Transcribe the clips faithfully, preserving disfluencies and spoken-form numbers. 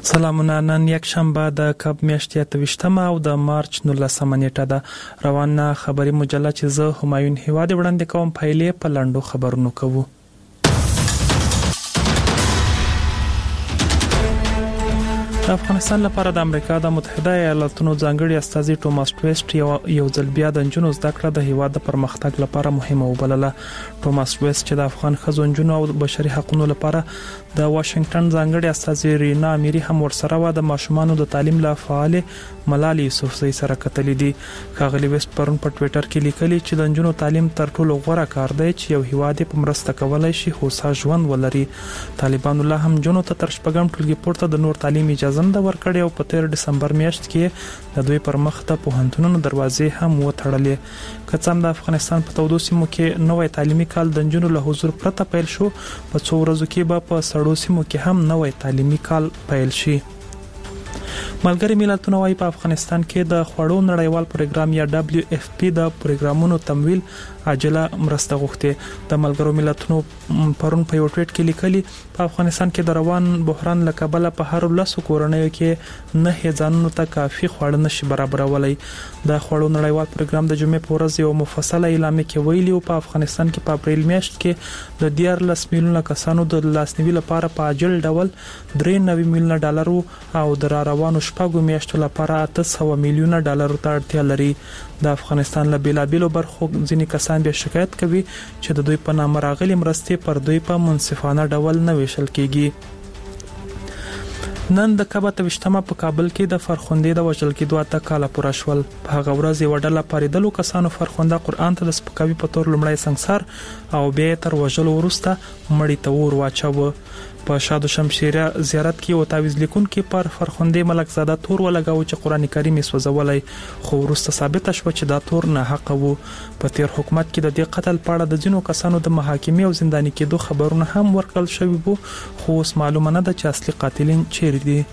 سلامونه. نن یک شنبه د کب میاشتې اته‌ویشتمه او د مارچ نولسمه نیټه ده. روانه خبري مجله چې زه همایون هیواد وړاندې کوم پایلې په لاندو خبرونو کوو. د افغانستان لپاره د امریکا د متحده ایالاتونو ځانګړي استازي ټوماس ټویسټ یو یو ځل بیا د نجونو زده کړه د هیواد د پرمختګ لپاره مهمه وبلله. ټوماس ټویسټ چې د افغان ښځو نجونو او بشري حقوقو لپاره د واشنگټن ځانګړي استازي رینا امیری هم ورسره و د ماشومانو د تعلیم له فعال ملالي یوسفزۍ سره کتلې دي. ښاغلي ویسټ پرون په ټوئیټر کې لیکلي چې د نجونو تعلیم تر ټولو غوره کار دی چې یو هیواد په مرسته کولای شي هوسا ژوند ولري. طالبانو له هم نجونو ته تر شپږم ټولګي پورته د نور تعلیم اجازه نه ورکړې او په تیر دسمبر میاشت کې د دوی پر مخ ته پوهنتونونو دروازې هم وتړلې. که څه هم د افغانستان په تودو سیمو کې نوې تعلیمي کال د نجونو له حضور پرته پیل شو، په څو ورځو کې به په سړو سیمو کې هم نوې تعلیمي کال پیل شي. ملګری ملتونه وايي په افغانستان کې د خوړو نړیوال پروګرام یا دبليو اف پی د پروګرامونو تمویل عاجله مرسته غوښتي. د ملګرو ملتونو پرون په یو ټویټ کې لیکلي په افغانستان کې د روان بحران له کبله په هر لسو کورنیو کې نه ځانونو ته کافي خواړه نشي برابرولای. د خوړو نړیوال پروګرام د جمعې په ورځ یو مفصله اعلامیه کې ویلي او په افغانستان کې په اپریل میاشت کې د دیارلس میلیونه کسانو د لاسنیوي لپاره په عاجل ډول درې نوي میلیونه ډالر او د را روانو شپږو میاشتو لپاره اته سوه میلیونه ډالر ته اړتیا لري. د افغانستان له بیلابیلو برخو ځینې کسان به شکایت کوي چې د دوی په نامه راغلي مرستې پر دوی په منصفانه ډول نه ویشل کیږي. نن د کب اته‌ویشتمه په کابل کې د فرخندې د وژل کېدو اته کاله پوره شول. په هغه ورځ یو ډله پاریدلو کسانو فرخنده قرآن ته د سپکاوي په تور لومړی سنگسار او بیا تر وژلو وروسته مړی ته ور واچاوه. په شاد شمشیره زیارت کې او تعویذ لیکون کې پر فرخندې ملک زاده تور ولګاو چې قرآن کریم یې سوځولای، خو وروسته ثابت شو چې دا تور نه حق وو. په تیر حکومت کې د دې قتل په اړه د ځینو کسانو د محاکمې او زنداني کېدو خبرونه هم ورکړل شوي وو، خو اوس معلومه نه ده چې اصلي قاتلین چیرې دي.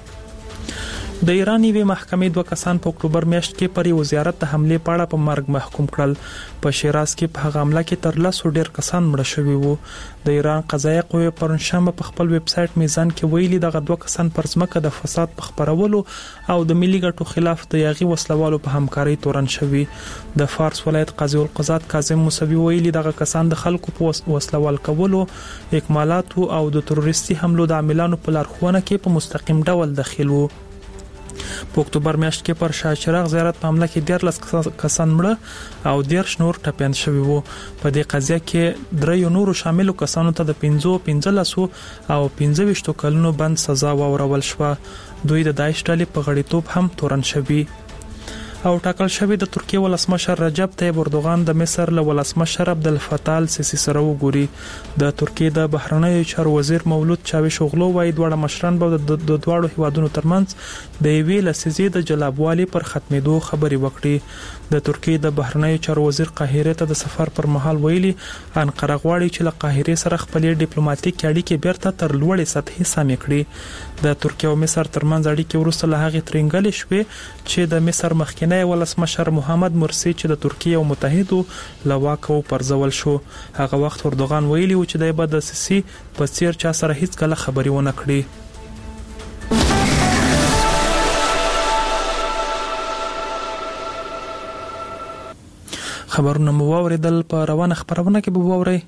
د ایران یوې محکمې دوه کسان په اکتوبر میاشت کې پر یو زیارت د حملې په اړه په مرګ محکوم کړل. په شیراز کې په هغه حمله کې تر لسو ډیر کسان مړه شوي وو. د ایران قضایي قوې پرون شنبه په خپل ویب سټ میزان کې ویلي دغه دوه کسان پر ځمکه د فساد په خپرولو او د ملي ګټو خلاف د یاغي وسلوالو په همکارۍ تورن شوي. د فارس ولایت قاضي القضات کاظم موسوي ویلي دغه کسان د خلکو په وسلوال کولو، اکمالاتو او د تروریستي حملو د عاملانو په لارښوونه کې په مستقیم ډول دخیل وو. په اکتوبر میاشت کې پر شاه چراغ زیارت په حمله کې دیارلس کسان مړه او دیرش نور ټپیان شوي وو. په دې قضیه کې دریو نورو شاملو کسانو ته د پنځو پنځلسو او پنځه ویشتو کلونو بند سزا واورول شوه. دوی د داعش ډلې په غړیتوب هم تورن شوي او ټاکل شوی د ترکیه ولسمشر رجب طیب اردوغان د مصر له ولسمشر عبدالفتاح السیسی سره وګوري. د ترکیه د بهرنیو چارو وزیر مولود چاوش اوغلو وايي دواړه مشران به د دواړو هیوادونو ترمنځ د یوې لسیزې د جلابوالي پر ختمېدو خبرې وکړي. د ترکیه د بهرنیو چارو وزیر قاهره ته د سفر پر مهال ویلي انقره غواړي چې له قاهره سره خپلې ډیپلوماټیک اړیکې بیرته تر لوړې سطحې سمې کړي. د ترکیه او مصر ترمنځ اړیکې وروسته له هغې ترنګلې شوې چې د مصر مخکې ولسمشر محمد مرسی چې د ترکیه او متحدو له واکه وپرځول شو. هغه وخت اردوغان ویلي و چې د به د سیسي په څیر چا سره هیڅ کله خبرې ونه کړي. خبرونه مو واوریدل، په روانه خبرونه کې به واورئ.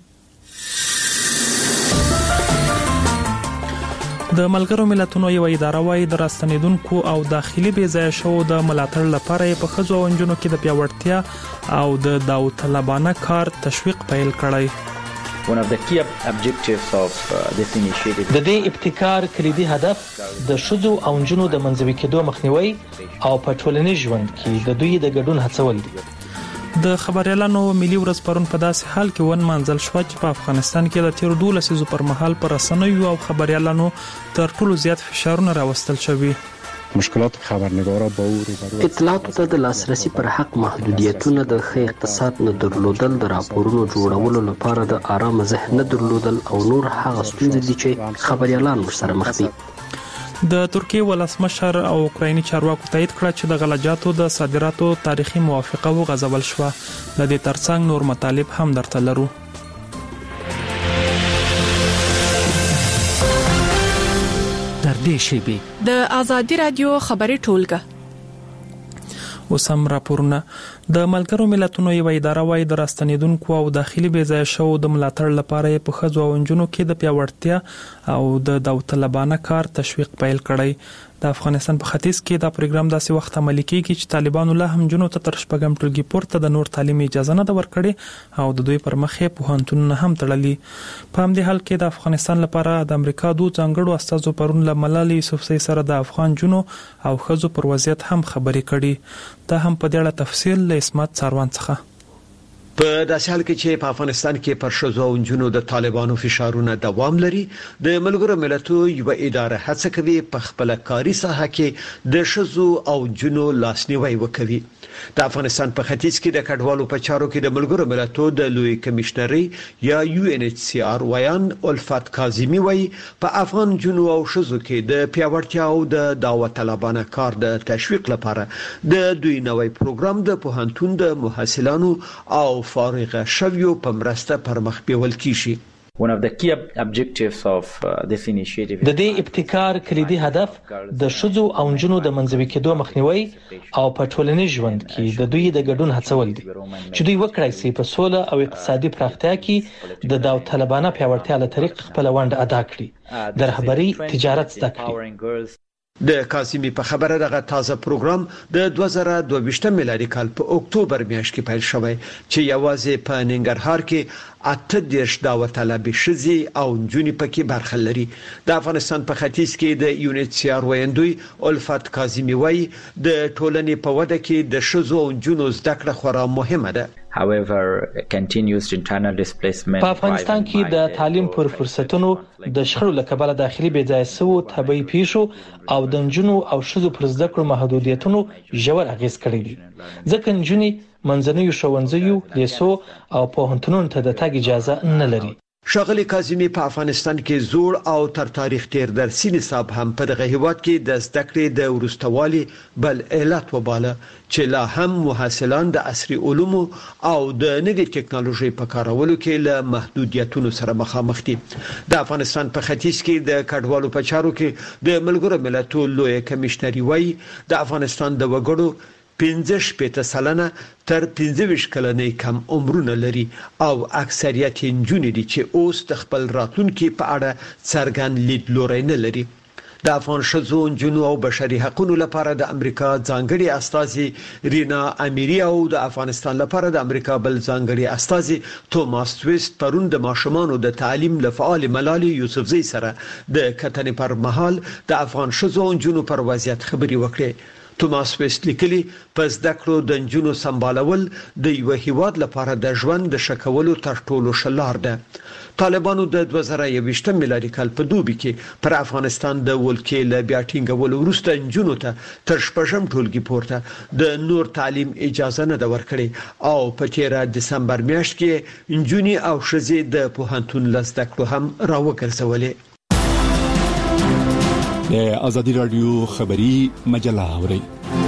د ملګرو ملتونو یو اداره وايي د راستنیدونکو او داخلي بې ځایه شوو د ملاتړ لپاره په ښځو او نجونو کې د پیاوړتیا او د داوطلبانه کار تشویق پیل کړی. One of the key objectives of uh, this initiative د دې ابتکار کلیدي هدف د ښځو او نجونو د منځوي کېدو مخنیوي او په ټولنیز ژوند کې د دوی د ګډون هڅول دي. د خبريالانو ملي ورځ پرون په داسې حال کې ون منځل شو چې په افغانستان کې د تیر دوه لسیزو پر مهال پر رسنیو او خبريالانو تر ټولو زیات فشارونه راوستل شوي. مشکلات خبرنگارا با او روبرو اطلاعاتو ته د لاسرسي پر حق محدودیتونه، د ښه اقتصاد نه درلودل، د راپورونو جوړولو لپاره د آرام ذهن نه درلودل او نور هغه ستونزې دي چې خبريالان ورسره مخ دي. د ترکیه ولسمشر او اوکرایني چارواکو تایید کړ چې د غلجاتو د صادراتو تاریخي موافقه وغځول شوه. د دې ترڅنګ نور مطالب هم درته لرو. تر دې شیبې د آزادي رادیو خبري ټولګه. وسم راپورونه د ملګرو ملتونو یو اداره وايي د راستنیدونکو او داخلي بېځایه شو د ملاتړ لپاره په ښځو او نجونو کې د پیاوړتیا او د داوطلبانه کار تشویق پیل کړی. د افغانستان په ختیځ کې دا پروګرام داسې وخت عملي کیږي چې طالبانو له هم جنونو ته تر شپږم ټولګي پورته د نور تعلیم اجازه نه ورکړي او د دوی پر مخ یې پوهنتونونه هم تړلي. په همدې حال کې د افغانستان لپاره د امریکا دوه ځانګړو استازو پرون له ملالۍ یوسفزۍ سره د افغان جنونو او ښځو پر وضعیت هم خبرې کړي. دا هم په دې اړه تفصیل له اسمت څاروان څخه. په داسې حال کې چې په افغانستان کې پر ښځو او نجونو د طالبانو فشارونه دوام لري، د ملګرو ملتونو یو اداره هڅه کوي په خپل کاري ساحه کې د ښځو او نجونو لاسنیوي وکړي. د افغانستان په ختیځ کې د کډوالو په چارو کې د ملګرو ملتونو د لوی کمشنري یا یو ان ایچ سی آر ویان الفت کاظمی وایي په افغان نجونو او ښځو کې د پیاوړتیا او د داوطلبانه کار د تشویق لپاره د دوی نوې پروګرام د پوهنتون د محصلانو او فارغه شویو په مرسته پر مخ بیول کیږي. One of the key objectives of uh, this initiative د دې ابتکار کلیدي هدف د ښځو او نجونو د منځوي کېدو مخنیوي او په ټولنیز ژوند کې د دوی د ګډون هڅول دي چې دوی وکړای شي په سوله او اقتصادي پراختیا کې د داوطلبانه پیاوړتیا له طریق خپل ونډه ادا کړي، د رهبري تجارت زده کړي. د کاظمی په خبره دغه تازه پروګرام د دوه زره دوه ویشت میلادي کال په اکتوبر میاشت کې پیل شوی چې یوازې په ننګرهار کې اته دیرش داوطلبې ښځې او نجونې پکې برخه لري. د افغانستان په ختیځ کې د یو ان ایچ سی آر ویندوی الفت کاظمی وایي د ټولنې په وده کې د ښځو او نجونو زده کړه خورا مهمه ده. However, continuous internal displacement په افغانستان کې د تعلیم پر فرصتونو د شخړو له کبله داخلي بېځایه سوو طبيعي پیښو او د نجونو او ښځو پر زده کړو محدودیتونو ژور اغېز کړی دی، ځکه نجونې منځنیو ښوونځیو، لیسو او پوهنتونونو ته د تګ اجازه نه لري. ښاغلي کاظمی په افغانستان کې زوړ او تر تاریخ تیر درسي نصاب هم په دغه هیواد کې د زده کړې د وروستوالي بل علت وباله چې لا هم محصلان د عصري علومو او د نوې ټکنالوژي په کارولو کې له محدودیتونو سره مخامخ دي. د افغانستان په ختیځ کې د کډوالو په چارو کې د ملګرو ملتونو لوی کمشنري وایي د افغانستان د وګړو پنځه شپېته سلنه تر پنځه ویشت کلنۍ کم عمرونه لري او اکثریت نجونې دي چې اوس د خپل راتلونکي په اړه څرګند لیدلوری نه لري. د افغان ښځو، نجونو او بشري حقوقو لپاره د امریکا ځانګړي استازي رینا امیری او د افغانستان لپاره د امریکا بل ځانګړي استازي توماس ویست پرون د ماشومانو د تعلیم لفعال ملالۍ یوسفزۍ سره د کتنې پر مهال د افغان ښځو او نجونو پر وضعیت خبرې وکړې. توماس ویست لیکلي په زده کړو د نجونو سمبالول د یو هیواد لپاره د ژوند د شکولو تر ټولو ښه لار ده. طالبانو د دوه زره یوویشت میلادي کال په دوبي کې پر افغانستان د ولکې له بیا ټینګولو وروسته نجونو ته تر شپږم ټولګي پورته د نور تعلیم اجازه نه ده ورکړې او په تیره دسمبر میاشت کې نجونې او ښځې د پوهنتون له زده کړو هم راوګرځولې. د آزادي رادیو خبري مجله اوري.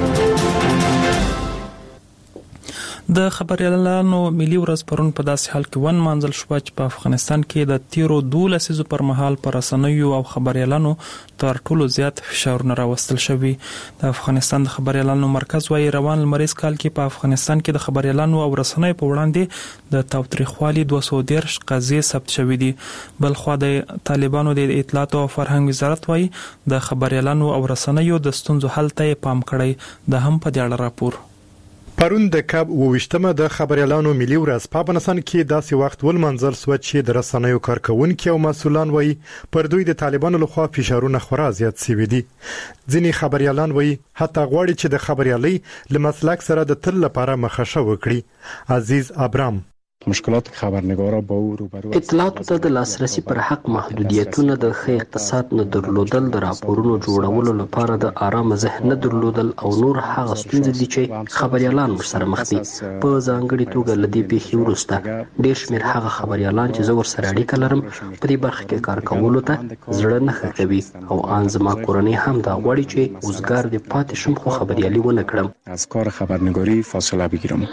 د خبريالانو ملي ورځ پرون په داسې حال کې ون منځل شو چې په افغانستان کې د تیرو دوه لسیزو پر مهال پر رسنیو او خبريالانو تر ټولو زیات فشارونه راوستل شوی. د افغانستان د خبريالانو مرکز وايي روان لمریز کال کې په افغانستان کې د خبريالانو او رسنیو په وړاندې د تاوتریخوالي دوه سوه دېرش قضیې ثبت شوې دي. بل خو د طالبانو د اطلاعات او فرهنګ وزارت وايي د خبريالانو او رسنیو د ستونزو حل ته پام کړی. د هم په دې اړه راپور پرون د کب وویشتمه د خبريالانو ملي ورځ په افغانستان کې داسې وخت ولمنځل شو چې د رسنیو کارکونکو او مسؤلان وایي پر دوی د طالبانو لخوا فشارونه خورا زیات شوي دي. ځینې خبريالان وایي حتی غواړي چې د خبريالۍ له مسلک سره د تل لپاره مخه وکړي. عزیز ابرام مشکلات خبرنگارا با او روبرو اطلاعاتو ته د لاسرسي پر حق محدودیتونه، د ښه اقتصاد نه درلودل، د راپورونو جوړولو لپاره د آرام ذهن نه درلودل او نور هغه ستونزې دي چې خبريالان ورسره مخ دي. په ځانګړي توګه له دې پیښې وروسته ډېر شمېر هغه خبريالان چې زه ورسره اړیکه لرم په دې برخه کې کار کولو ته زړه نه ښه کوي او ان زما کورنۍ هم دا غواړي چې وزګار دې پاتې شم خو خبريالي ونه کړم. از کار خبرنگاری فاصله بگیرم.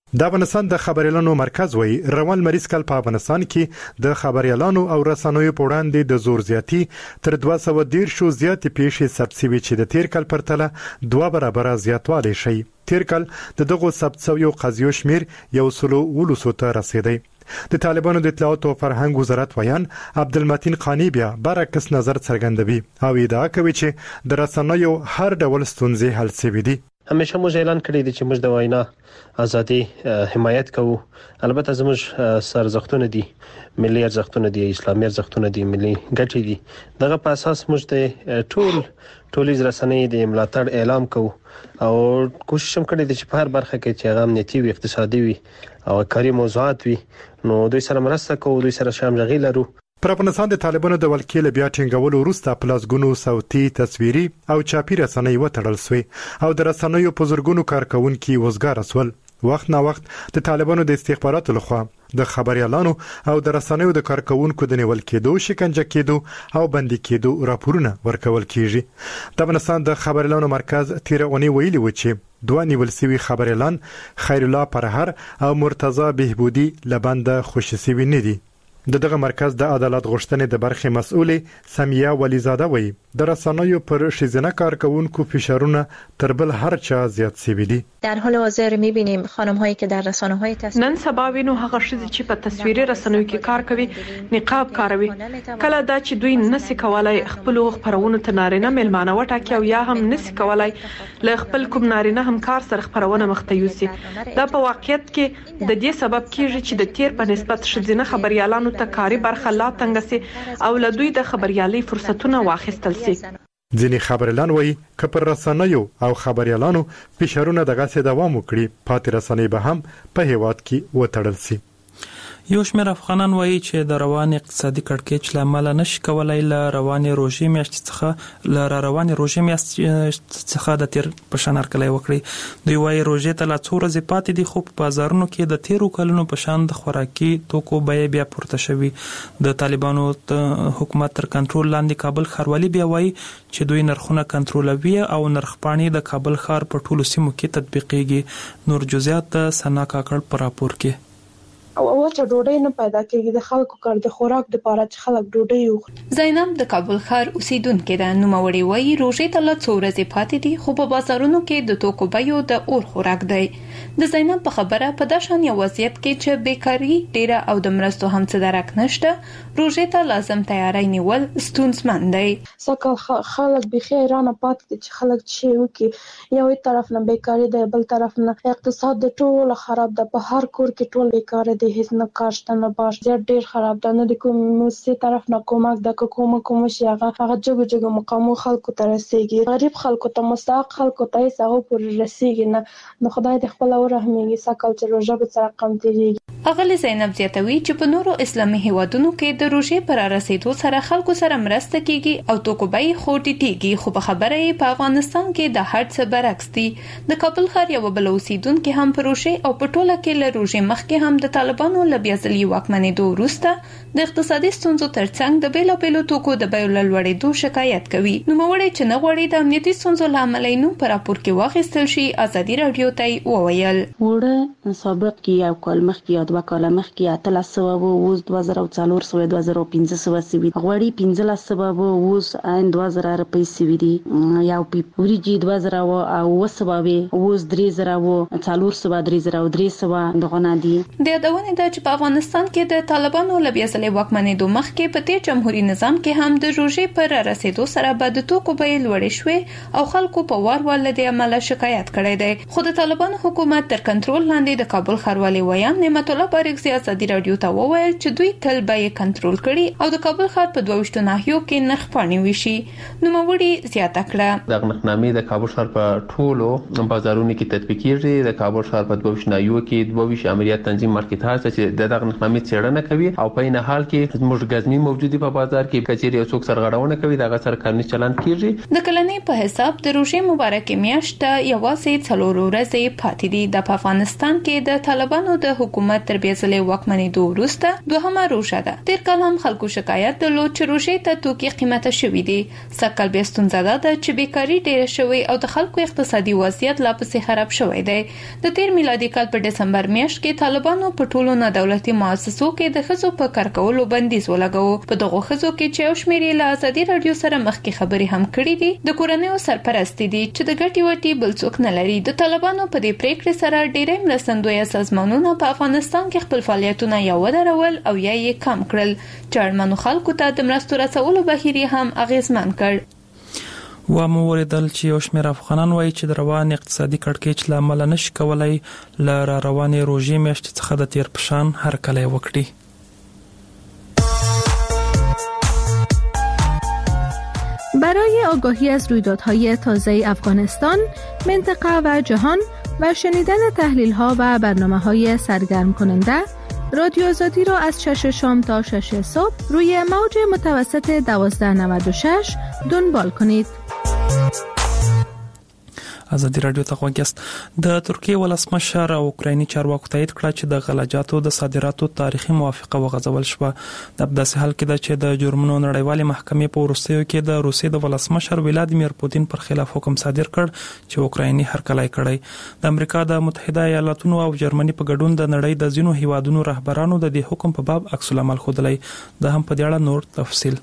د افغانستان د خبريالانو مرکز وایي روان مریض کال په افغانستان کې د خبريالانو او رسنیو په وړاندې د زور زیاتی تر دوه سوه دېرش زیاتې پیښې ثبت شوې چې د تیر کال پرتله دوه برابره زیاتوالی شي. تیر کال د دغو ثبت شویو قضیو شمیر یو سلو ولسو ته رسیدي. د طالبانو د اطلاعات او فرهنګ وزارت ویان عبدالمتین قانی بیا برعکس نظر څرګندوي او ادعا کوي چې د رسنیو هر ډول ستونزې حل شوې دي. همیشه موږ اعلان کړی دی چې موږ د وینا ازادي حمایت کوو. البته زموږ سرزختونه دي، ملي ارزښتونه دي، اسلامي ارزښتونه دي، ملي ګټې دي. دغه په اساس موږ د ټول ټولنیز رسنۍ د ملاتړ اعلان کوو او کوشش هم کړی دی چې په هر برخه کې چې هغه امنیتي وي، اقتصادي وي او کاري موضوعات وي، نو دوی سره مرسته کوو، دوی سره شاملغي لرو. پر افغانستان د طالبانو د ولکې له بیا ټینګولو وروسته پلاسګونو صوتي، تصویري او چاپی رسنۍ وتړل شوې او د رسنیو په زرګونو کارکونکو وزګار شول. وخت نا وخت د طالبانو د استخباراتو لخوا د خبريالانو او د رسنیو د کارکونکو د نیول کېدو، شکنجه کېدو او بندي کېدو راپورونه ورکول کیږي. د افغانستان د خبريالانو مرکز تیر اونۍ ویلي و چې دوه نیول شوي خبريالان خیر الله پرهر او مرتضی بهبودي لبنده خوشي شوي نه دي. د دغه مرکز د عدالت غوښتنې د برخې مسؤلې سمیه ولیزاده وایي د رسنیو پر ښځینه کارکونکو فشارونه تر بل هر چا زیات شوي دي. در حال حاضر می‌بینیم خانم‌هایی که در رسانه‌های تصویری نن سبا وینو هغه ښځې چې په تصویري رسنیو کې کار کوي نقاب کاروي. کله دا چې دوی نسی کولای خپل خبرونه ته نارینه ملمانه وټاکي او یا هم نسی کولای له خپل کوم نارینه همکار سره خبرونه مخته یوسي. دا په واقعیت کې د دې سبب کیږي چې د تیر په نسبت ښځینه خبريالانو ته کاري برخه لا تنګ سي او له دوی د خبريالي فرصتونه واخیستل سي. ځینې خبريالان وایي که پر رسنیو او خبريالانو فشارونه دغه سي دوام وکړي پاتې رسنۍ به هم په هیواد کې وتړل سي. یو شمېر افغانان وایي چې د روان اقتصادي کړکېچ له امله نشي کولای له روانې روژې میاشتې څخه له را روانې روژې میاشتې څخه د تیر په شان هرکلی وکړي. دوی وایي روژې ته لا څو ورځې پاتې دي خو په بازارونو کې د تیرو کلونو په شان د خوراکي توکو بیې بیا پورته شوي. د طالبانو حکومت تر کنټرول لاندې کابل ښاروالي بیا وایي چې دوی نرخونه کنټرولوي او نرخپاڼې د کابل ښار په ټولو سیمو کې تطبیقېږي. نور جزئیات د ثنا کاکړ په راپور کې. او وچه ډوډۍ نه پیدا کېږي د خلکو کار د خوراک لپاره چې خلک ډوډۍ وخوري. زینب د کابل ښار اوسیدونکې ده. نوموړې وایي روژې ته لا څو ورځې پاتې دي خو په بازارونو کې د توکو بیو د اور خوراک دی. د زینب په خبره په داشان یو وضعیت کې چې بیکاری ډیره او د مرستو هم څه درک نشته روژې ته لازم تیاری نیول ستونزمن دی. سکه خلک به خیرانه پاتې دي چې خلک شي وکي یو طرف نه بیکاری دی بل طرف نه اقتصاد د ټول خراب ده. په هر کور کې ټول بیکار دي، هیڅ نه کارشته نه باش زیات ډیر خراب ده. نه د کوم سي طرف نه کومک د کوم کوم شي هغه هغه جګ جګ مقامو خلکو ته رسیږي. غریب خلکو ته مستحق خلکو ته یې هغه پر رسیږي نه. نو خدای دې خپل ورحمېږي سکل چې روژه به سره کم تیریږي. اغلی زینب زیاتوي چې په نورو اسلامي هیوادونو کې د روژې پر رسیدو سره خلکو سره مرسته کیږي او توکو بیې خوټیږي خو په خبره یې په افغانستان کې د هر څه برعکس دي. د کابل ښار یو بل اوسیدونکو هم په روژې او په ټوله کې له روژې مخکې هم د طالبانو له بیا ځلي واکمنېدو وروسته د اقتصادي ستونزو ترڅنګ د بیلابیلو توکو د بیو له لوړېدو شکایت کوي. نوموړی چې نه غواړي د امنیتي ستونزو له امله یې نوم په راپور کې واخیستل شي ازادي راډیو ته یې وویل. وړه سابق کې یو کال مخکې یا دوه کاله مخکې اتلس سوه و اوس دوه زره او څلور سوه دوه زره او پنځه سوه سوي غوړي پنځلس سوه و اوس ان دوه زره روپۍ سوي دي. یو پیپ وریجې دوه زره و او اوه سوه وې اوس درې زره و څلور سوه درې زره او درې سوه دغه دي. د یادونې ده چې په افغانستان کې د طالبانو له بیا ځلې واکمنېدو مخکې په تیر جمهوریت نظام کې هم د روژې پر رسیدو سره به د توکو بیې لوړې شوې او خلکو په وار وار له دې امله شکایت کړی دی. خو د طالبانو حکومت تر کنټرول لاندې د کابل ښاروالي ویان نعمت الله بارکزي ازادي راډیو ته وویل چې دوی تل بیې کنټرول کړي او د کابل ښار په دوه ویشتو ناحیو کې نرخ پاڼې ویشي. نوموړي زیاته کړه د نرخنامې د کابل ښار په ټولو بازارونو کې تطبیق کیږي. د کابل ښار په دوه ویشتو ناحیو کې دوه ویشت امریت تنظیم مارکیټ هاوس چې د دغه نرخنامې څېړنه کوي او په نه حال کې موږ غزنی موجودي په بازار کې کچېری یو څوک سرغړونه کوي دغه سر قانوني چلند کیږي. د کلنې په حساب د روژې مبارکې میاشت یوازې څلور ورځې پاتې دي. د افغانستان کې د طالبانو د حکومت تر بیځلې واکمنېدو وروسته دوهمه روژه ده. تیر کال هم خلکو شکایت درلود چې روژې ته توکي قیمته شوي دي. سږکال بیا ستونزه ده چې بیکاري ډېره شوې او د خلکو اقتصادي وضعیت لا پسې خراب شوی دی. د تیر میلادي کال په دسمبر میاشت کې طالبانو په ټولو نه دولتي مؤسسو کې د ښځو په کار کولو بندیز ولګاوه. په دغو ښځو کې چې یو شمېر یې له ازادي راډیو سره مخکې خبرې هم کړې دي د کورنیو سرپرستې دي چې د ګټې وټې بل څوک نه لري. د طالبانو په دې پریکړې سره ډېری مرستندویه سازمانونه په افغانستان کې خپل فعالیتونه یا ودرول او یا یې کم کړل چې اړمنو خلکو ته د مرستو رسولو بهیر هم اغیزمن کړ. و مو ولیدل چې یو شمېر افغانان وایي چې د روان اقتصادي کړکېچ له امله نشي کولای له را روانې روژې میاشتې څخه د تیر په شان هرکلی وکړي. برای آگاهی از رویدادهای تازه افغانستان، منطقه و جهان و شنیدن تحلیل‌ها و برنامه‌های سرگرم کننده، رادیو آزادی را از شش شام تا شش صبح روی موج متوسط دوازده نود و شش دنبال کنید. ازادي رادیو ته غوښتست. د ترکیه ولسمشر او اوکرایني چارواکو تایید کړ چې د غلجاتو د صادراتو تاریخي موافقه وغځول شوه. د داسې حال کې ده چې د جرمونو نړیوالې محکمې په وروستیو کې د روسیې د ولسمشر ولادیمیر پوتین پر خلاف حکم صادر کړ چې اوکرایني هرکلی کړی. د امریکا د متحده ایالاتونو او جرمني په ګډون د نړۍ د ځینو هیوادونو رهبرانو د دې حکم په باب عکس العمل ښودلی. د هم په دې اړه نور تفصیل.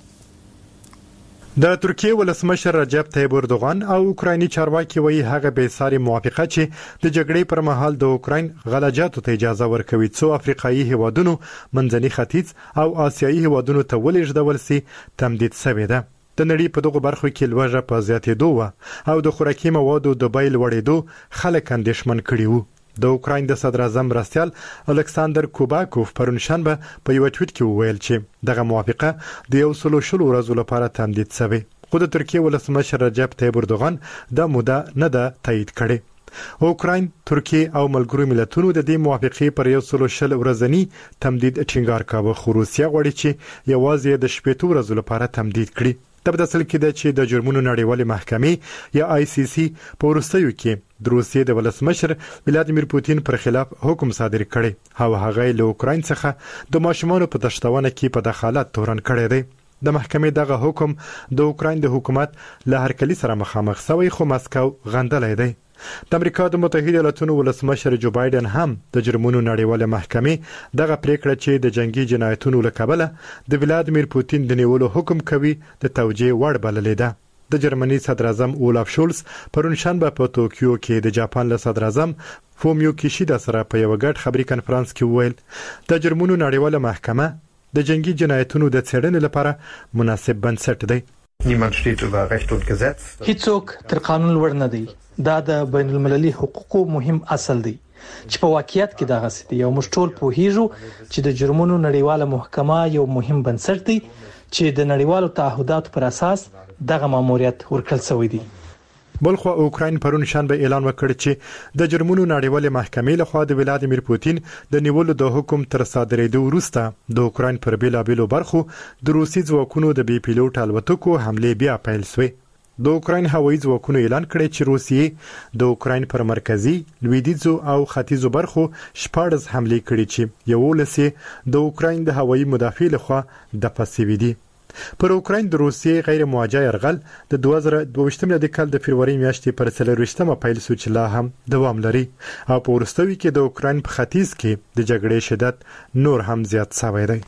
د ترکیه ولسمشر رجب طیب اردوغان او اوکرایني چارواکي وایي هغه به ساري موافقه چې د جګړې پر مهال د اوکراین غلجاتو ته اجازه ورکوي څو افریقایي هیوادونو منځني ختیځ او آسیایي هیوادونو ته ولېږدول سي تمدید شوې ده. د نړۍ په دغه برخو کې لوږه په زیاتېدو و او د خوراکي موادو د بیې لوړېدو خلک اندېښمن کړي وو. د اوکراین د صدر اعظم مرستیال الکساندر کوباکوف پرون شنبه په یو ټویټ کې وویل چې دغه موافقه د یو سلو شلو ورځو لپاره تمدید شوه. خو د ترکیه ولسمشر رجب طیب اردوغان د موده نه ده تایید کړې. اوکراین، ترکیه او ملګرو ملتونو د دې موافقې پر یو سلو شل ورځنی تمدید ټینګار کاوه خو روسیه غواړي چې یوازې د شپږ ورځو لپاره تمدید کړي. د بدل کې ده چې د جرمونو نړیوالې محکمې یا آی سی سی په وروستیو کې د روسیې د ولسمشر ولادیمیر پوتین پر خلاف حکم صادر کړي او هغه له اوکراین څخه د ماشومانو په تشتونه کې په دخالت تورن کړی دی. د محکمې دغه حکم د اوکراین د حکومت له هرکلی سره مخامخ شوی خو مسکو غندلی دی. د امریکا د متحده ایالاتونو ولسمشر جو بایدن هم د جرمونو نړیواله محکمې دغه پریکړه چې د جنگي جنایتونو له کبله د ولادیمیر پوتین د نیولو حکم کوي د توجیه وړ بللې ده. د جرمني صدر اعظم اولاف شولز پرون شنبه په توکیو کې د جاپان له صدر اعظم فومیو کیشیدا سره په یو غټ خبري کنفرانس کې وویل د جرمونو نړیواله محکمه د جنگي جنایتونو د څېړنې لپاره مناسب بنسټ دی. Niemand steht über Recht und Gesetz. هیڅوک تر قانون لوړ نه دی. دا د بین المللي حقوقو مهم اصل دی چې په واقعیت کې دغه ستې یو مشټول پوهیږو چې د جرمونو نړیواله محکمه یو مهم بنسټ دی چې د نړیوالو تعهداتو پر اساس دغه ماموریت ورکړل شوی دی. بلخو اوکراین پرون شنبه اعلان وکړ چې د جرمونو نړیواله محکمې لخوا د ولادیمیر پوتین د نیولو د حکم تر صادرېدو وروسته د اوکراین پر بیلابېلو برخو د روسي ځواکونو د بي پیلوټ الوتکو حمله بیا پیل شوې. د اوکراین هوایي ځواکونو اعلان کړی چې روسیې د اوکراین پر مرکزي، لویدیځو او ختیځو برخو شپږ حملې کړې چې یو لسه د اوکراین د هوایي مدافع لخوا د پسوي دي. پر اوکراین د روسیې غیر مواجه يرغل د دوه زره دوه د کال د فبرवरी میاشتې پر څلرويشتمه پیل شو چې لا هم دوام لري او په ورستوي کې د اوکراین په ختیځ کې د جګړې شدت نور هم زیات شوی دی.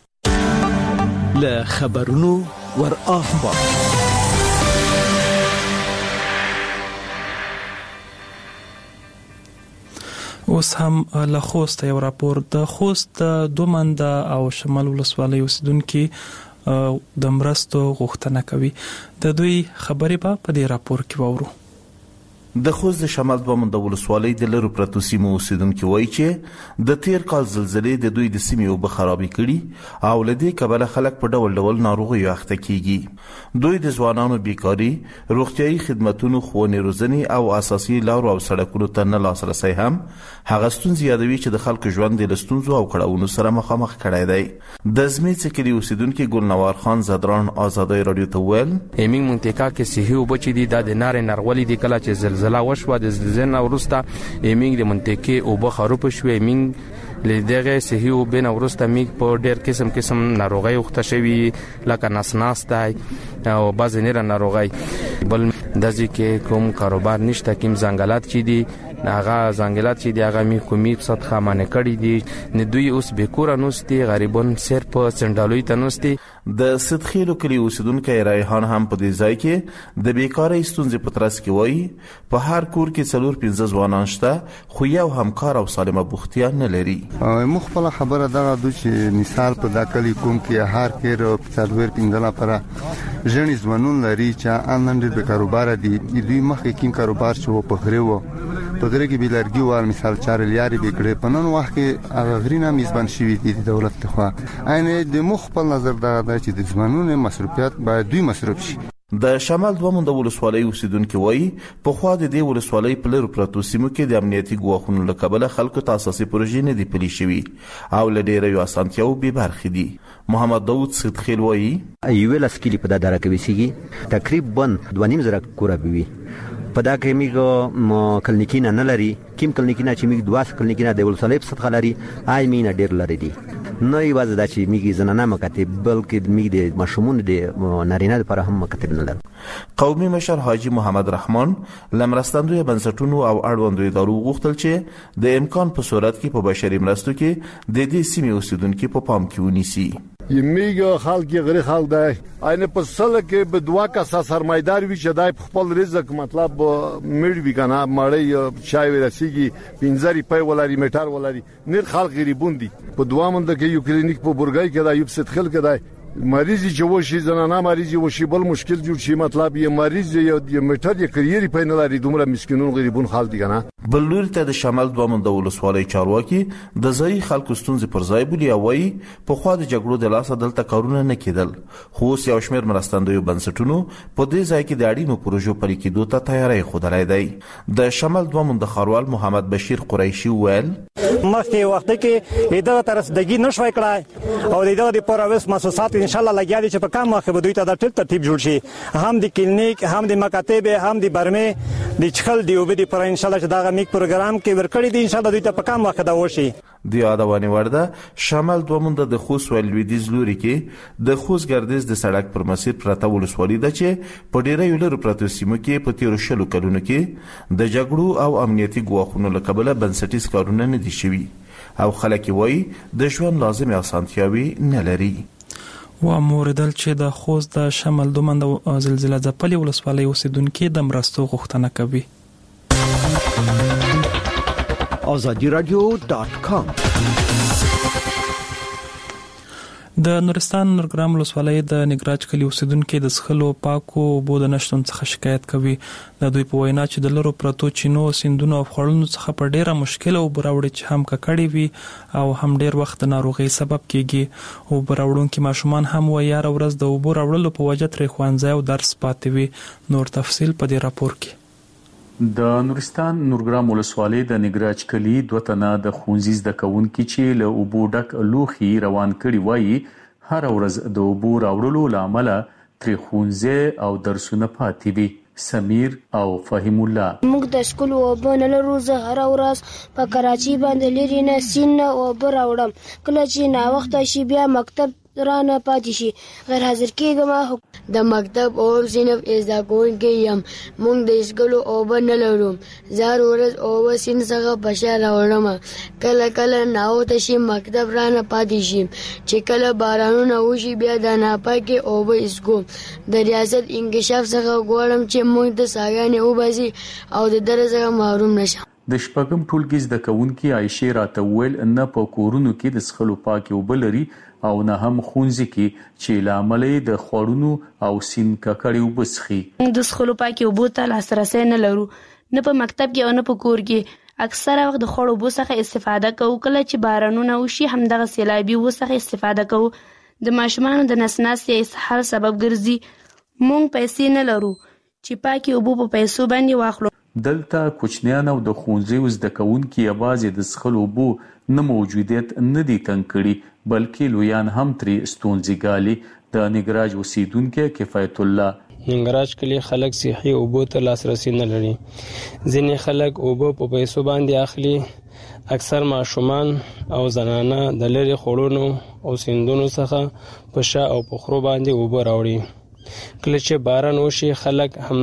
له خبرونو ور اخبار اوس هم له خوست یو راپور. د خوست دومند او شمال ولسوالۍ اوسیدونکو د مرستو غوښتنه کوي. د دوی خبرې په دې راپور کې وورو. د خوست د شمال دوه منده ولسوالۍ د لرو پرتو سیمو اوسیدونکي وایي چې د تیر کال زلزلې د دوی د سیمې اوبه خرابې کړي او له دې کبله خلک په ډول ډول ناروغیو اخته کیږي. دوی د ځوانانو بیکاري، روغتیايي خدمتونو، ښوونې روزنې او اساسي لارو او سړکونو ته نه لاسرسی هم هغه ستونزې یادوي چې د خلکو ژوند د ستونزو او کړاوونو سره مخامخ کړی دی. د زمیڅ کلي اوسیدونکي ګلنوار خان زدران آزادۍ رادیو ته وویل ایمینګ منطقه کې صحي اوبه چې دي د نارې نرغولي دي کله چې زلزله وشوه د زلزلې نه وروسته ایمینګ د منطقې اوبه خراب شوې. ایمینګ لدغه صحي اوبه نه وروسته میګ په ډېر قسم قسم ناروغي وخته شوي لکه نسناس دی او بعضې نوره ناروغي. بل داسې کې کوم کاروبار نشته، کوم ځنګلات چې دي هغه ځنګلات چې دي هغه می کومي سطح مانه کړي دي نه دوی اوس به کور نوستي غریبون صرف سندالوي تنوستي. د صدخیلو کلی اوسیدونکو ریحان هم په دې ځای کې د بیکارۍ ستونزې په ترڅ کې وایي په هر کور کې څلور پنځه ځوانان شته خو یو همکار او سالمه بوختیا نه لري. مخفله خبره دغه د چې مثال په دا کلی کوم کې هر کې څلور پنځه لپاره ځنې ځوانون لري چې انلاین د کاروبار دي دوی مخکې کوم کاروبار چې په خره وو په دغه کې بلارګي وال مثال چار لیاري بګړې په نن وخت کې غرینا میزبان شوی دي د دولت لخوا. عین د مخفل نظر دا چې د ځوانونو مصرفيات باید دوی مصرف شي. د شمال دوه منده ولسوالۍ اوسیدونکي وایي په خوا د دې ولسوالۍ په لرو پرتو سیمو کې د امنیتي ګواښونو له کبله خلکو ته اساسي پروژې نه دي پلي شوي او له ډېرو اسانتیاوو بې برخې دي. محمد داود صدخیل وایي یو لاس کلی په دره کې وسیږي تقریبا دوه نیم زره کوره بوي په دا کې میګو کلینیکونه نه لري. کوم کلینیکونه چې میګ دواس کلینیکونه د ولسوالۍ په سطح لري آی مینه ډېر لري دي نه یوازې دا چې میګ زنانه مکاتب بلکې میګ د مشمون د نارینه لپاره هم مکاتب نه لري. قومي مشر حاجی محمد رحمان لمرستندوی بنسټونو او اړوندو ادارو غوښتل چې د امکان په صورت کې په بشري مرستو کې د دې سیمې اوسیدونکو په پام کې ونیسي. یمیګه خلک غری خلک دی عین په سله کې به دوا کا سرمایدار وي چې دای خپل رزق مطلب مړ وی کنه مړی چای ورسیږي پنځري پي ولري میټر ولري نیر خلک غریبون دي. په دوا مند کې یو کلینیک په برګای کې دا یو ست خل کې دی مریض چې وشي زنانه مریض وشي بل مشکل جوړ شي مطلب یې مریض یو میټر یې کریری په نه لري دومره مسکینون غریبون خلک دي کنه. بل لوري ته د شمال دوه منده ولسوالۍ چارواکي د ځای خلکو ستونزې پر ځای بولي او وایي په خوا د جګړو د لاسه دلته کارونه نه کېدل خو اوس یو شمېر مرستندویو بنسټونو په دې ځای کې د اړینو پروژو پلي کېدو ته تیاری ښودلی دی. د شمال دوه منده ښاروال محمد بشیر قریشي وویل مخکې وخت کې دغه ترسدګي نشوي کړای او دغه د پرویس مؤسسات ان شاء الله لګیا دي چې په کم وخت به دوی ته د ټول ترتیب جوړ شي هم د کلینیک هم د مکاتب هم د برمه د چخل دی او به د پر ان شاء الله چې دا میک پروګرام کې ورکړی دي ان شاء الله دوی ته په کم وخت دا وشي. د یادونه ورده شمال دوه منده د خوست ول لویدیز لوري کې د خوست ګردیز د سړک پر مسیر پرته ولسوالۍ ده چې په ډیره یو لرو پرته سیمو کې په تیر شلو کلونو کې د جګړو او امنیتي ګواښونو له کبله بنسټیز کارونه نه دي شوي او خلک وایي د ژوند لازمي اسانتیاوي نه لري. و موردل چې د خوست د شمال دوه منده زلزلہ ځپلې ولسوالۍ اوسیدونکو د مرستو غوښتنه کوي. آزادی رادیو ډاٹ کام. د نورستان نورګرام ولسوالۍ د نګراج کلي اوسیدونکو د څښلو پاکو اوبو د نشتون څخه شکایت کوي. د دوی په وینا چې د لرو پرتو چینو سیندونو او خړلونو څخه په ډیره مشکله او براوړي چې هم ککړې وي او هم ډیر وخت د ناروغي سبب کیږي او براوړونکو ماشومان هم ویار ورځ د اوبو راوړلو په وجه تر خوانځي او درس پاتې وي. نور تفصيل په دې راپور کې. د نورستان نورګرام ولسوالۍ د نګراج کلي دوه تنه د ښوونځي زده کوونکي چې له اوبو ډک لوښي روان کړي وایي هر ورځ د اوبو راوړلو لامل تر ښوونځي او درسونه پاتې وي. سمیر او فهیم الله موږ د سکول اوبه نه لرو. زه هر ورځ په کراچۍ باندې لري نه سین اوبه راوړم. کله چې نا وخت شي بیا مکتب رانه پاتې شي غیر حاضر کېږم. د مکتب اوم صنف زده کوونکی یم. موږ د اسکولو اوبه نه لرو. زه هر ورځ اوبه سیند څخه په شا راوړم. کله کله ناوخته شي مکتب رانه پاتې شي. چې کله بارانونه وشي بیا د ناپاکې اوبه اسکو. د ریاست انکشاف څخه غواړم چې موږ د ساګانې وباسي او د درس څخه محروم نشو. د شپږم ټولګي زده کوونکي عائشه راته ویل نه په کورونو کې د څښلو پاکې اوبه لري او نه هم ښوونځي کې چې له امله د خوړونو او سیند ککړې اوبه څښي. د څښلو پاکې اوبو ته لاسرسی نه لرو. نه په مکتب کې او نه په کور کې اکثره وخت د خړو بو څخه استفاده کوو. کله چې بارانونه وشي همدغه سیلابي و څخه استفاده کوو. د ماشومانو د نسناسي اسهال سبب ګرځي. مونږ پیسې نه لرو چې پاکي اوبو په پیسو باندې واخلو. دلته کوچنیان او د ښوونځیو زده کوونکي یوازې د څښلو اوبو نه موجودیت نه دي تنګ کړي بلکې لویان هم ترې ستونزې ګالي. د نګراج اوسیدونکي کفایت الله: ننګراج کلی خلک صحي اوبو ته لاسرسي نه لري. ځینې خلک اوبو په پیسو باندې اخلي. اکثر ماشومان او زنانه د لرې خړونو او سیندونو څخه په شا او په خرو باندې اوبو راوړي. کله چې باران وشي خلک هم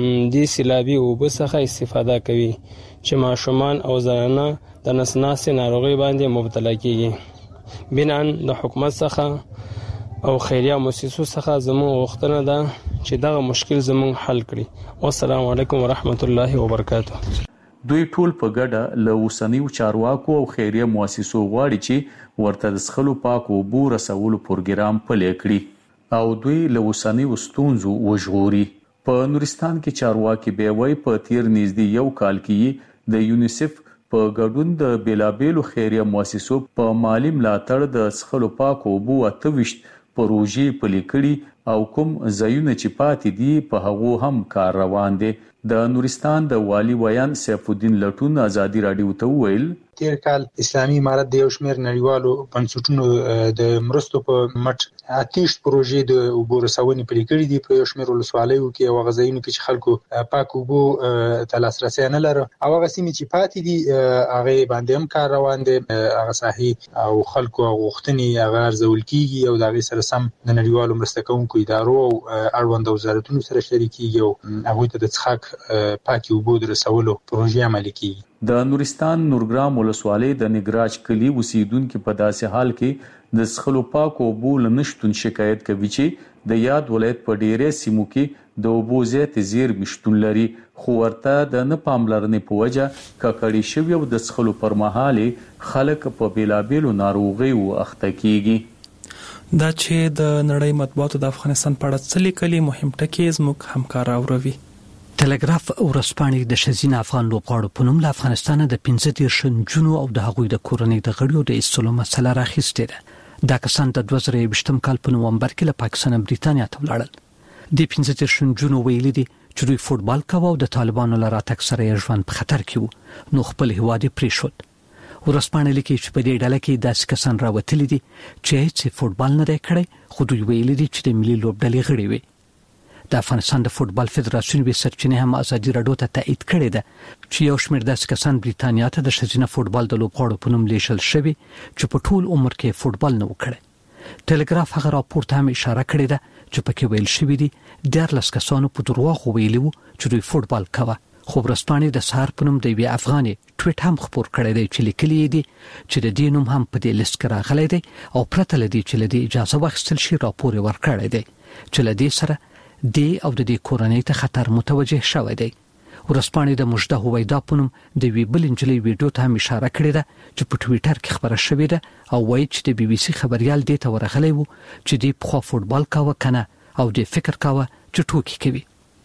دې سیلابي اوبو څخه استفاده کوي چې ماشومان او زنانه د نسناسي ناروغي باندې مبتلا کیږي. بنان د حکومت څخه او خیریه مؤسسو څخه زموږ غوښتنه ده چې دغه مشکل زموږ حل کړي. والسلام علیکم ورحمت الله وبرکاته. دوی ټول په ګډه له اوسنیو چارواکو او خیریه مؤسسو غواړي چې ورته د څښلو پاکو اوبو رسولو پروګرام پلی کړي او دوی له اوسنیو ستونزو وژغوري. په نورستان کې چارواکي به وایي په تیر نږدې یو کال کې د یونیسف په ګډون د بیلابیلو خیریه مؤسسو په مالی ملاتړ د څښلو پاکو اوبو اته ویشت پروژې پلي کړي او کوم ځایونه چې پاتې دي په هغو هم کار روان دی. د نورستان د والی ویان سیف الدین لټون ازادي رادیو ته وویل: تیر کال اسلامي امارت د یو شمېر نړیوالو بنسټونو د مرستو په مټ اتیش پروژې د اوبو رسونې پلي کړي دي په یو شمېر ولسوالیو کې او هغه ځایونو کې چې خلکو پاک اوبو ته لاسرسی نه لري او هغه سیمې چې پاتې دي هغه باندې هم کار روان دی. هغه صحیح او خلکو غوښتنې هغه ارزول کیږي او د هغې سره سم د نړیوالو مرسته کوونکو ادارو او اړوند وزارتونو سره شریکېږي او هغوی ته د څښاک پاکي اوبو د رسولو پروژې عملي کیږي. د نورستان نورګرام ولسوالۍ د نګراج کلی اوسیدونکو په داسې حال کې د څښلو پاکو اوبو له نشتون شکایت کوي چې د یاد ولایت په ډیرې سیمو کې د اوبو زیاتې زیرمې شتون لري خو ورته د نه پاملرنې په وجه ککړې شوي او د څښلو پر مهال خلک په بیلابیلو ناروغیو اخته کیږي. دا چې د نړۍ مطبوعاتو د افغانستان په اړه څه لیکلي مهم ټکي زموږ همکار اوروي. ټلګراف ورځپاڼې د شزین افغان لوبغاړو په نوم له افغانستان د پنځه دېرش نجونو او د هغوی د کورنۍ د غړیو د ایستلو مسله راخیستې ده. دا کسان د دوه زره یوویشتم کال په نومبر کې له پاکستان بریتانیا ته ولاړل. د پنځه دېرش نجونو ویلي دي چې دوی فوتبال کوي او د طالبانو له راتګ سره یې ژوند په خطر کې وو نو خپل هیواد یې پرېښود. ورځپاڼې لیکي چې په دې ډله کې داسې کسان راوتلي دي چې هیڅ فوتبال نه دی کړی خو دوی ویلي دي چې د ملي لوبډلې غړي وي. د افغانستان د فوتبال فدراسیون وی سرچینې هم ازادي رادیو ته تایید کړې ده چې یو شمېر داسې کسان بریتانیا ته د ښځینه فوتبال د لوبغاړو په نوم لیږل شوي چې په ټول عمر کې فوتبال نه وکړي. ټلګراف هغه راپور ته هم اشاره کړې ده چې پکې ویل شوي دي دیارلس کسانو په دروغو ویلي وو چې دوی فوتبال کوي. خو ورځپاڼې د سهار په نوم د یوې افغانې ټویټ هم خپور کړی دی چې لیکلي دي چې د دې نوم هم په دې لیست کې راغلی دی او پرته له دې چې له دې اجازه واخیستل شي راپور یې ورکړی دی چې له دې سره دی او د دې کورنۍ ته خطر متوجه شوی دی. ورځپاڼې د مجده هویدا په نوم د وی بل انجلۍ ویډیو ته هم اشاره کړې ده چې په ټویټر کې خبره شوې ده او وایي چې د بي بي سي خبريال دې ته ورغلی وو چې دی په فوتبال کاوه کنه او د فکر کاوه چې ټوکی کوي.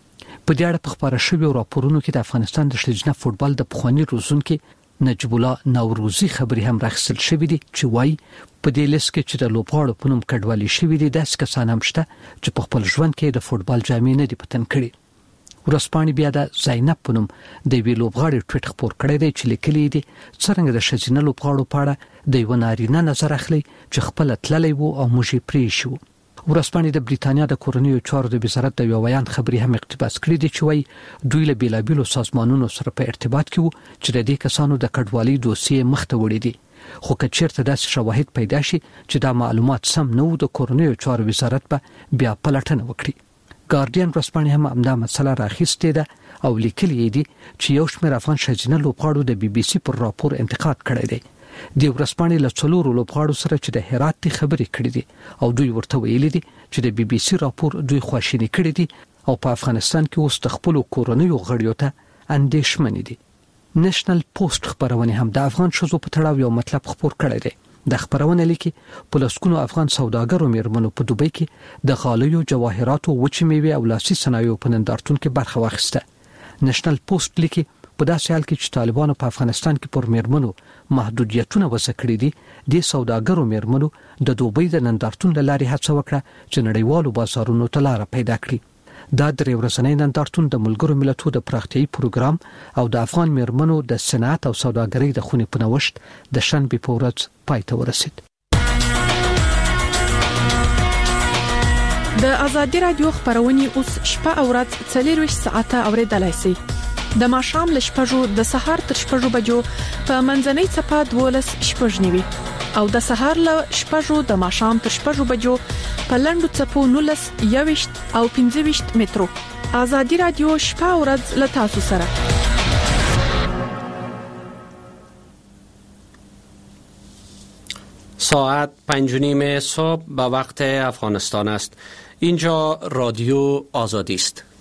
په دې اړه په خبره شوې راپورونو کې د افغانستان د ښځینه فوتبال د پخوانی روزونکو نجیب الله نوروزی خبري هم راخصل شوې دي چې وایي په دې لیست کې چې د لوبغاړو په نوم کډوالي شوې دي داسې کسان هم شته چې په خپل ژوند کې د فوتبال جامې نه دي پتن کړي. ورځپاڼې بیا د زینب په نوم د وی لوبغاړي ټویټ خپور کړی دی چې لیکلي دي څنګه د ښځینه لوبغاړو په اړه د یو نارینه نظر اخلي چې خپل تللی وو او موږ یې پرې شو. ورځپاڼې د بریتانیا د کورنیو چارو د وزارت د یو بیان خبري هم اقتباس کړی دی چې وایي دوی له بیلابیلو سازمانونو سره په ارتباط کې وو چې د دې کسانو د کډوالۍ دوسیې مخته وړي دي خو که چیرته داسې شواهد پیدا شي چې دا معلومات سم نه وو د کورنیو چارو وزارت به بیا پلټنه وکړي. ګارډین ورځپاڼې هم همدا مسله راخیستې ده او لیکلي دي چې یو شمېر افغان ښځینه لوبغاړو د بي بي سي پر راپور انتقاد کړی دی. د ورځپاڼې له څلورو لوبغاړو سره چې د هرات ته خبرې کړې دي او دوی ورته ویلي دي چې د بي بي سي راپور دوی خواشینی کړی دي او په افغانستان کې اوس د خپل کورنیو غړیو ته اندېښمن دي. نېشنل پوسټ خبرونه هم د افغان شوزو په تړاو یو مطلب خپور کړی دی. د خبرونه لیکي په لسکونو افغان سوداګرو میرمنو په دوبۍ کې د غالیو جواهراتو وچې میوې او لاسي صنایعو په نندارتون کې برخه واخیسته. نېشنل پوسټ لیکي په داسې حال کې چې طالبانو په افغانستان کې پر میرمنو محدودیتونه وسکړي دي د سوداګرو میرمنو د دوبۍ د نندارتون لارې هڅه وکړه چې نړیوالو بازارونو ته لار پیدا کړي. دا درې ورځنی نندارتون د ملګرو ملتونو د پراختیایي پروګرام او د افغان میرمنو د صنعت او سوداګرۍ د خونې په نوښت د شنبې په ورځ پای ته ورسید. د ازادي رادیو خبرونه اوس شپه او ورځ څلور ساعته اوریدلای شئ. د ماښام له شپږو د سهار تر شپږو بجو په منځنۍ چپه دولس شپږ نیوي او د سهار له شپږو د ماښام تر شپږو بجو په لنډو چپو نولس یويشت او پنځه ویشت مترو. ازادي رادیو شپه او ورځ له تاسو سره. ساعت پنج و نیم صبح به وقت افغانستان است. اینجا رادیو آزادی است.